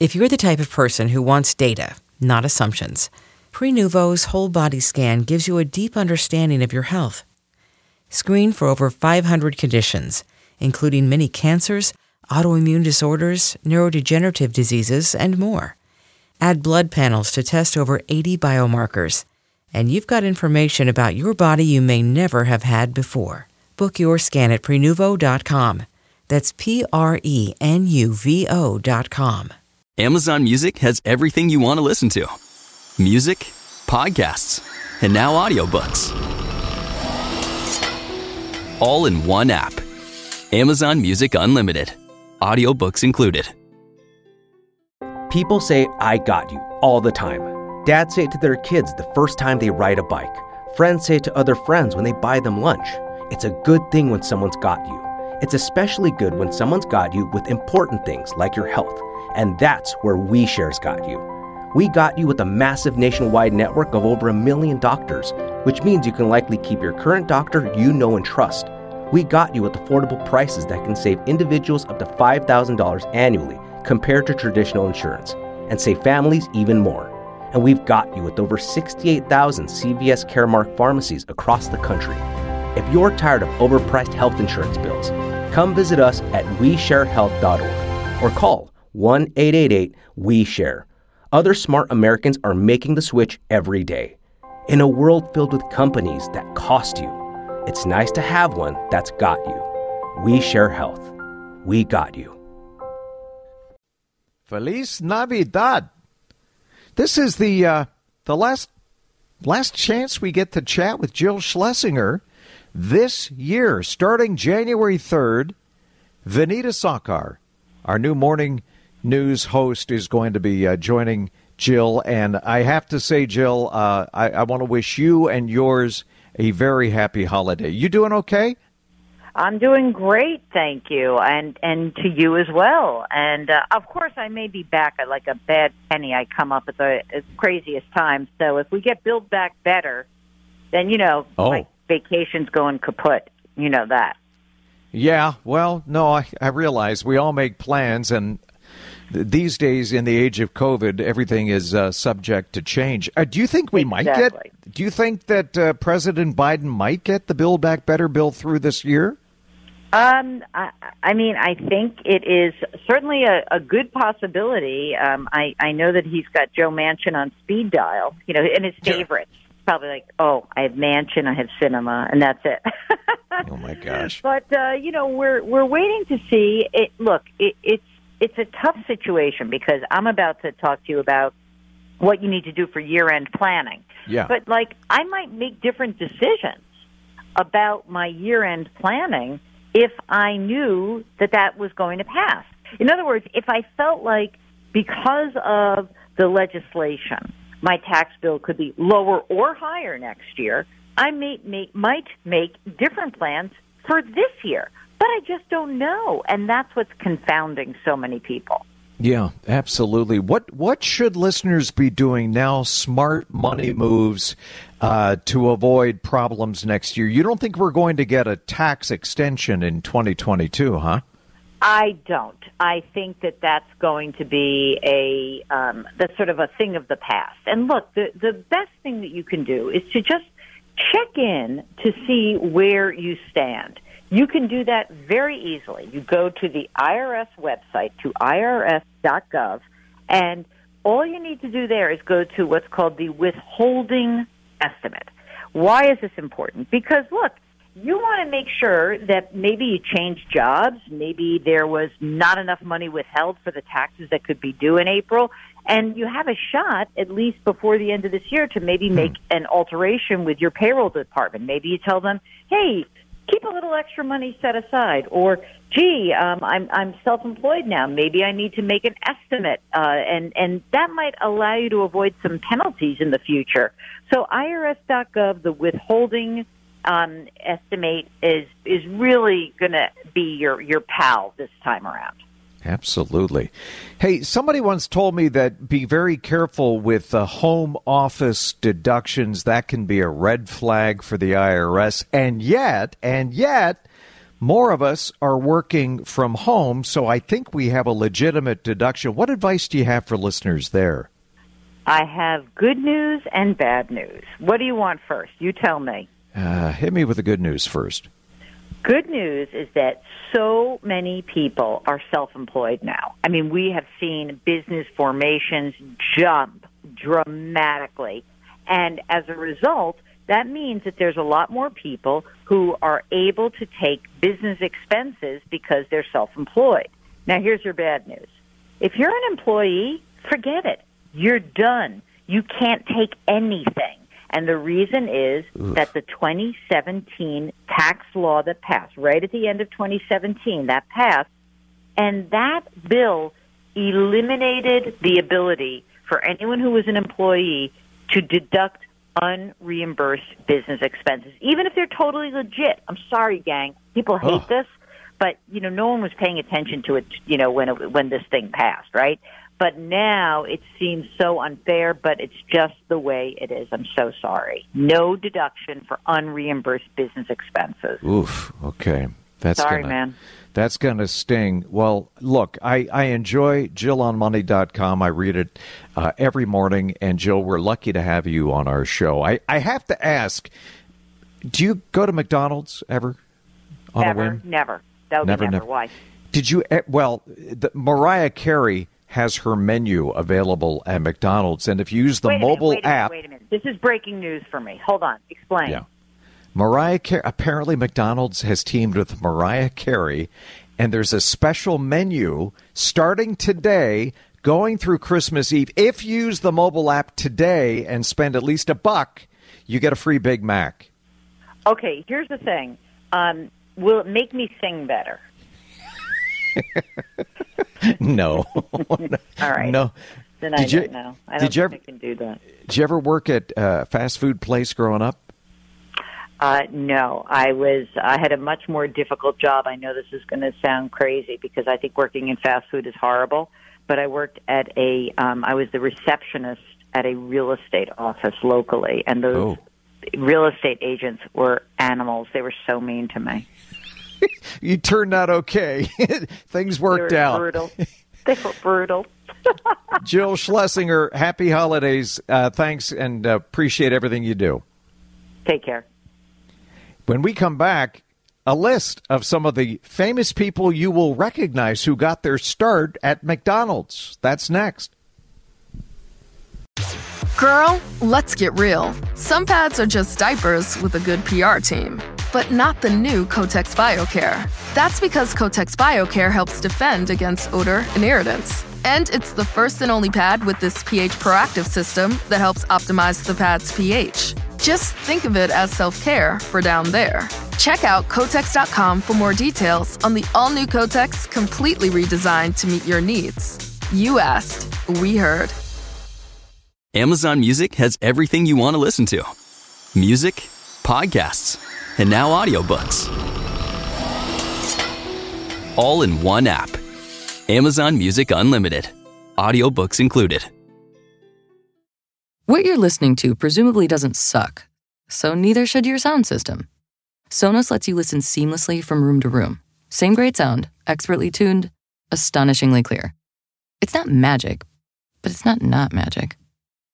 If you're the type of person who wants data, not assumptions, Prenuvo's whole body scan gives you a deep understanding of your health. Screen for over 500 conditions, including many cancers, autoimmune disorders, neurodegenerative diseases, and more. Add blood panels to test over 80 biomarkers, and you've got information about your body you may never have had before. Book your scan at Prenuvo.com. That's Prenuvo.com. Amazon Music has everything you want to listen to. Music, podcasts, and now audiobooks. All in one app. Amazon Music Unlimited. Audiobooks included. People say, "I got you," all the time. Dads say it to their kids the first time they ride a bike. Friends say it to other friends when they buy them lunch. It's a good thing when someone's got you. It's especially good when someone's got you with important things like your health. And that's where WeShare's got you. We got you with a massive nationwide network of over 1 million doctors, which means you can likely keep your current doctor you know and trust. We got you with affordable prices that can save individuals up to $5,000 annually compared to traditional insurance, and save families even more. And we've got you with over 68,000 CVS Caremark pharmacies across the country. If you're tired of overpriced health insurance bills, come visit us at WeShareHealth.org or call 1-888-WE-SHARE. Other smart Americans are making the switch every day. In a world filled with companies that cost you, it's nice to have one that's got you. We Share Health. We got you. Feliz Navidad. This is the last chance we get to chat with Jill Schlesinger this year, starting January 3rd. Vanita Sakar, our new morning news host, is going to be joining Jill. And I have to say, Jill, I want to wish you and yours a very happy holiday. You doing okay? I'm doing great, thank you, and to you as well. And, of course, I may be back at like a bad penny. I come up at the craziest times. So if we get Build Back Better, then, my vacation's going kaput. You know that. Yeah, well, no, I realize we all make plans, and these days, in the age of COVID, everything is subject to change. Do you think we might get? Do you think that President Biden might get the Build Back Better bill through this year? I think it is certainly a good possibility. I know that he's got Joe Manchin on speed dial, and his favorites. Probably like, I have Manchin, I have Cinema, and that's it. Oh my gosh! But we're waiting to see it. Look, it's a tough situation because I'm about to talk to you about what you need to do for year-end planning. Yeah. But I might make different decisions about my year-end planning if I knew that was going to pass. In other words, if I felt like because of the legislation, my tax bill could be lower or higher next year, I might make different plans for this year. But I just don't know, and that's what's confounding so many people. Yeah, absolutely. What should listeners be doing now, smart money moves, to avoid problems next year? You don't think we're going to get a tax extension in 2022, huh? I don't. I think that's going to be that's sort of a thing of the past. And look, the best thing that you can do is to just check in to see where you stand. You can do that very easily. You go to the IRS website, to irs.gov, and all you need to do there is go to what's called the withholding estimate. Why is this important? Because, look, you want to make sure that maybe you changed jobs, maybe there was not enough money withheld for the taxes that could be due in April, and you have a shot, at least before the end of this year, to maybe make an alteration with your payroll department. Maybe you tell them, hey, keep a little extra money set aside, or, gee, I'm self-employed now. Maybe I need to make an estimate, and that might allow you to avoid some penalties in the future. So IRS.gov, the withholding estimate is really going to be your pal this time around. Absolutely. Hey, somebody once told me that be very careful with home office deductions. That can be a red flag for the IRS. And yet, more of us are working from home, so I think we have a legitimate deduction. What advice do you have for listeners there? I have good news and bad news. What do you want first? You tell me. Hit me with the good news first. Good news is that so many people are self-employed now. I mean, we have seen business formations jump dramatically. And as a result, that means that there's a lot more people who are able to take business expenses because they're self-employed. Now, here's your bad news. If you're an employee, forget it. You're done. You can't take anything. And the reason is that the 2017 tax law that passed, right at the end of 2017, that passed, and that bill eliminated the ability for anyone who was an employee to deduct unreimbursed business expenses, even if they're totally legit. I'm sorry, gang. People hate this, but, no one was paying attention to it, when this thing passed, right? But now it seems so unfair, but it's just the way it is. I'm so sorry. No deduction for unreimbursed business expenses. Oof, okay. Sorry, man. That's going to sting. Well, look, I enjoy JillOnMoney.com. I read it every morning. And, Jill, we're lucky to have you on our show. I have to ask, do you go to McDonald's ever on a whim? Never. That would be never. Why? Did you? Well, Mariah Carey has her menu available at McDonald's. And if you use the mobile app... Wait a minute. This is breaking news for me. Hold on. Explain. Yeah. Mariah Carey, apparently McDonald's has teamed with Mariah Carey, and there's a special menu starting today, going through Christmas Eve. If you use the mobile app today and spend at least $1, you get a free Big Mac. Okay, here's the thing. Will it make me sing better? No. All right. No. Then I don't know. I don't think I can do that. Did you ever work at a fast food place growing up? No, I had a much more difficult job. I know this is going to sound crazy because I think working in fast food is horrible, but I worked at I was the receptionist at a real estate office locally, and those real estate agents were animals. They were so mean to me. You turned out okay. Things worked out. Brutal. They were brutal. Jill Schlesinger, happy holidays. Thanks, and appreciate everything you do. Take care. When we come back, a list of some of the famous people you will recognize who got their start at McDonald's. That's next. Girl, let's get real. Some pads are just diapers with a good PR team. But not the new Kotex BioCare. That's because Kotex BioCare helps defend against odor and irritants. And it's the first and only pad with this pH proactive system that helps optimize the pad's pH. Just think of it as self-care for down there. Check out Kotex.com for more details on the all-new Kotex, completely redesigned to meet your needs. You asked, we heard. Amazon Music has everything you want to listen to. Music, podcasts, and now audiobooks. All in one app. Amazon Music Unlimited. Audiobooks included. What you're listening to presumably doesn't suck, so neither should your sound system. Sonos lets you listen seamlessly from room to room. Same great sound, expertly tuned, astonishingly clear. It's not magic, but it's not magic.